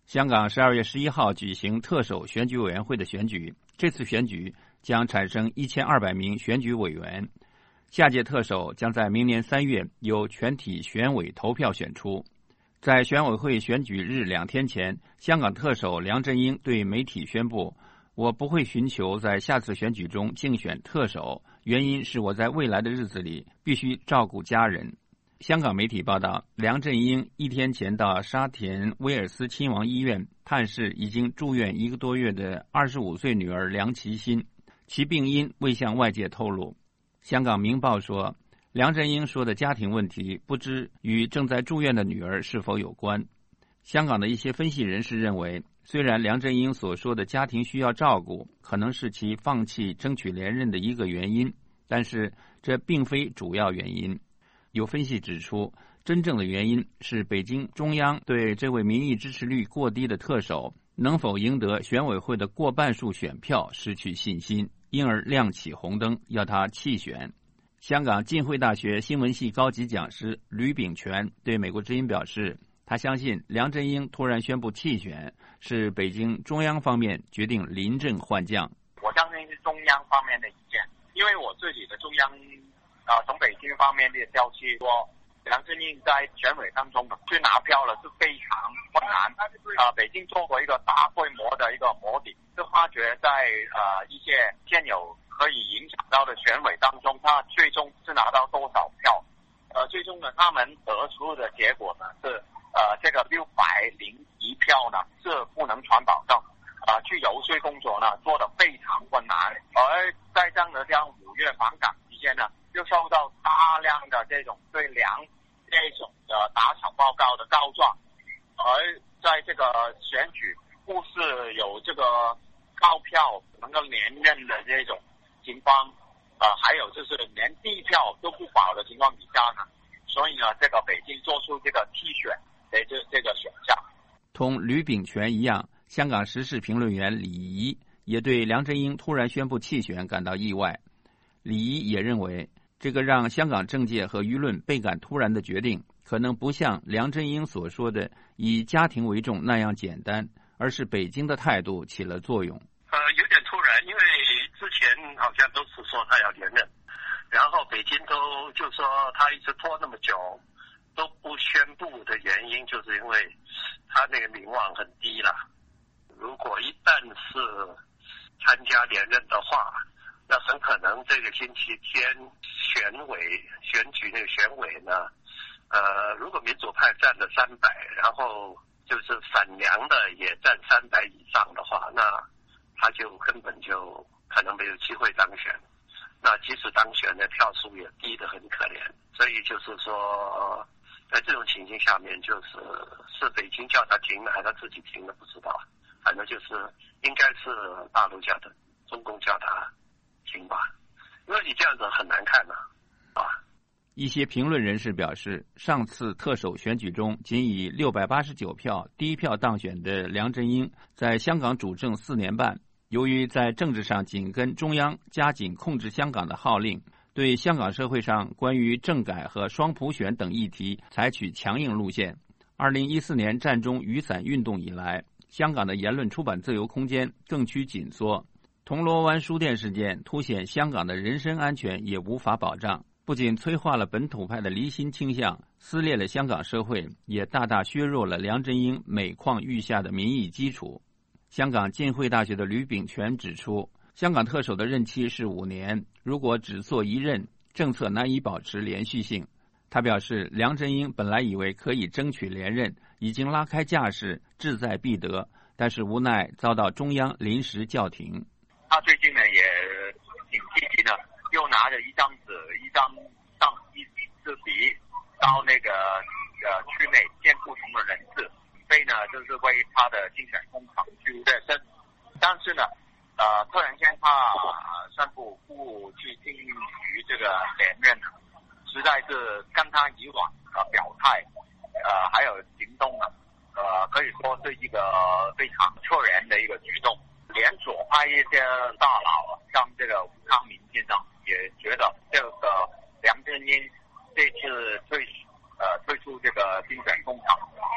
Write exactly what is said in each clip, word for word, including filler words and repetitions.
香港十二月十一号举行特首选举委员会的选举，这次选举将产生一千二百名选举委员，下届特首将在明年三月由全体选委投票选出。在选委会选举日两天前，香港特首梁振英对媒体宣布，我不会寻求在下次选举中竞选特首，原因是我在未来的日子里必须照顾家人。香港媒体报道，梁振英一天前到沙田威尔斯亲王医院探视已经住院一个多月的二十五岁女儿梁其欣，其病因未向外界透露。香港明报说，梁振英说的家庭问题不知与正在住院的女儿是否有关。香港的一些分析人士认为，虽然梁振英所说的家庭需要照顾可能是其放弃争取连任的一个原因，但是这并非主要原因。有分析指出，真正的原因是北京中央对这位民意支持率过低的特首能否赢得选委会的过半数选票失去信心，因而亮起红灯，要他弃选。香港浸会大学新闻系高级讲师吕秉权对美国之音表示，他相信梁振英突然宣布弃选是北京中央方面决定临阵换将。 我相信是中央方面的意见，因为我自己的中央啊，从北京方面的消息说，梁振英在选委当中去拿票了是非常困难。啊，北京做过一个大规模的一个模拟，就发觉在呃一些现有可以影响到的选委当中，他最终是拿到多少票？呃，最终呢，他们得出的结果呢是，呃，这个六百零一票呢是不能传保证，啊、呃，去游说工作呢做得非常困难，而在这样的这样五月访港期间呢，又受到大量的这种对梁这种的打草报告的告状，而在这个选举不是有这个高票能够连任的这种情况，呃，还有就是连地票都不保的情况底下呢，所以呢，这个北京做出这个弃选的这这个选项。 同吕秉权一样，香港时事评论员李怡也对梁振英突然宣布弃选感到意外。李怡也认为，这个让香港政界和舆论倍感突然的决定，可能不像梁振英所说的以家庭为重那样简单，而是北京的态度起了作用。 呃，有点突然，因为之前好像都是说他要连任，然后北京都就说他一直拖那么久都不宣布的原因，就是因为他那个民望很低了。如果一旦是参加连任的话，那很可能这个星期天选委选举那个选委呢，呃，如果民主派占了三百，然后就是反梁的也占三百以上的话，那他就根本就可能没有机会当选。那即使当选的票数也低得很可怜，所以就是说，在这种情形下面，就是是北京叫他停了，还是他自己停了，不知道。反正就是应该是大陆叫他，中共叫他停吧，因为你这样子很难看了啊。 一些评论人士表示，上次特首选举中仅以六百八十九票低票当选的梁振英，在香港主政四年半，由于在政治上紧跟中央加紧控制香港的号令，对香港社会上关于政改和双普选等议题采取强硬路线。二零一四年占中雨伞运动以来，香港的言论出版自由空间更趋紧缩。铜锣湾书店事件凸显香港的人身安全也无法保障，不仅催化了本土派的离心倾向，撕裂了香港社会，也大大削弱了梁振英每况愈下的民意基础。香港浸会大学的吕秉权指出，香港特首的任期是五年，如果只做一任，政策难以保持连续性。他表示，梁振英本来以为可以争取连任，已经拉开架势，志在必得，但是无奈遭到中央临时叫停。 他最近呢也挺积极的，又拿着一张纸、一张上一支笔到那个呃区内见不同的人士，非呢就是为他的竞选工程去热身。但是呢，呃，突然间他宣布不去进于这个连任呢，实在是跟他以往的表态，呃，还有行动呢，呃，可以说是一个非常错人的一个举动。连左派一些大佬，像这个吴康民先生，也觉得这个梁振英这次退呃退出这个竞选工程是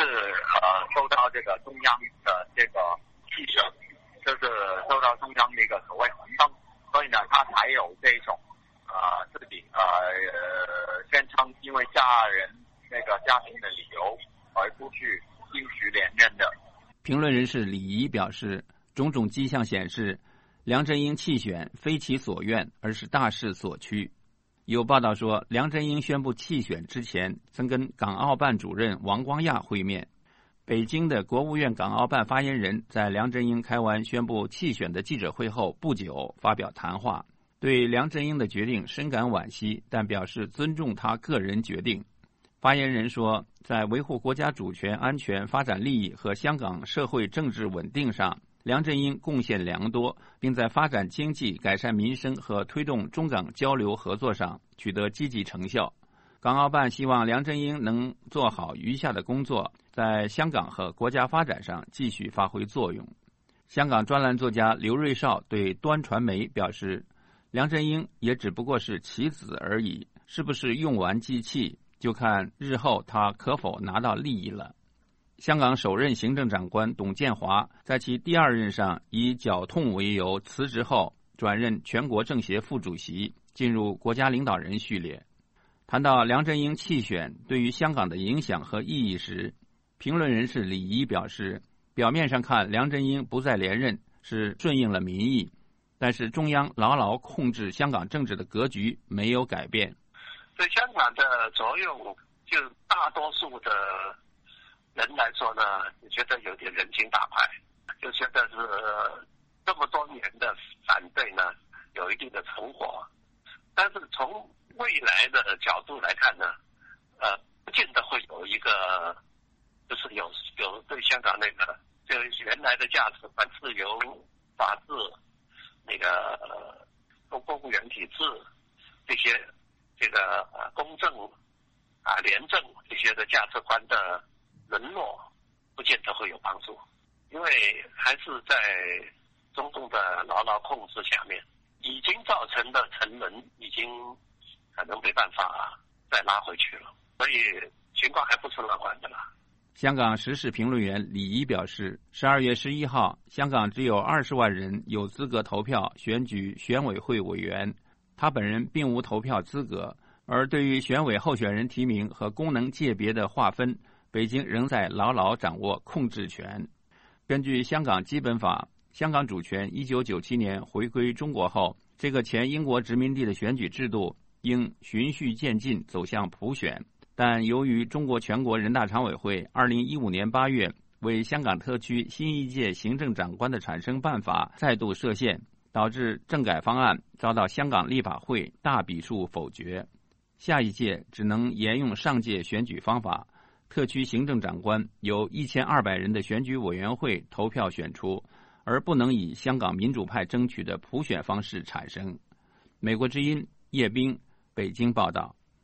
呃受到这个中央的这个弃选，就是受到中央的一个所谓红灯，所以呢，他才有这种呃自己呃呃宣称因为家人那个家庭的理由而不去继续连任的。 评论人士李怡表示，种种迹象显示，梁振英弃选非其所愿，而是大势所趋。有报道说，梁振英宣布弃选之前，曾跟港澳办主任王光亚会面。北京的国务院港澳办发言人在梁振英开完宣布弃选的记者会后不久发表谈话，对梁振英的决定深感惋惜，但表示尊重他个人决定。发言人说，在维护国家主权、安全、发展利益和香港社会政治稳定上，梁振英贡献良多，并在发展经济、改善民生和推动中港交流合作上取得积极成效。港澳办希望梁振英能做好余下的工作，在香港和国家发展上继续发挥作用。香港专栏作家刘瑞绍对端传媒表示，梁振英也只不过是棋子而已，是不是用完即弃，就看日后他可否拿到利益了。香港首任行政长官董建华在其第二任上以脚痛为由辞职后，转任全国政协副主席，进入国家领导人序列。谈到梁振英弃选对于香港的影响和意义时，评论人士李怡表示，表面上看梁振英不再连任是顺应了民意，但是中央牢牢控制香港政治的格局没有改变。 对香港的作用，就大多数的人来说呢，你觉得有点人情大派，就觉得是这么多年的反对呢，有一定的成果。但是从未来的角度来看呢，呃，不见得会有一个，就是有有对香港那个就原来的价值观、自由、法治、那个公公务员体制这些这个呃公正啊、廉政这些的价值观的沦落，不见得会有帮助，因为还是在中共的牢牢控制下面，已经造成的沉沦已经可能没办法再拉回去了，所以情况还不是乐观的啦。 香港时事评论员李怡表示，十二月十一号，香港只有二十万人有资格投票选举选委会委员，他本人并无投票资格。而对于选委候选人提名和功能界别的划分，北京仍在牢牢掌握控制权。根据香港基本法，香港主权一九九七年回归中国后，这个前英国殖民地的选举制度应循序渐进走向普选，但由于中国全国人大常委会二零一五年八月为香港特区新一届行政长官的产生办法再度设限，导致政改方案遭到香港立法会大比数否决。下一届只能沿用上届选举方法，特区行政长官由一千二百人的选举委员会投票选出，而不能以香港民主派争取的普选方式产生。美国之音叶冰北京报道。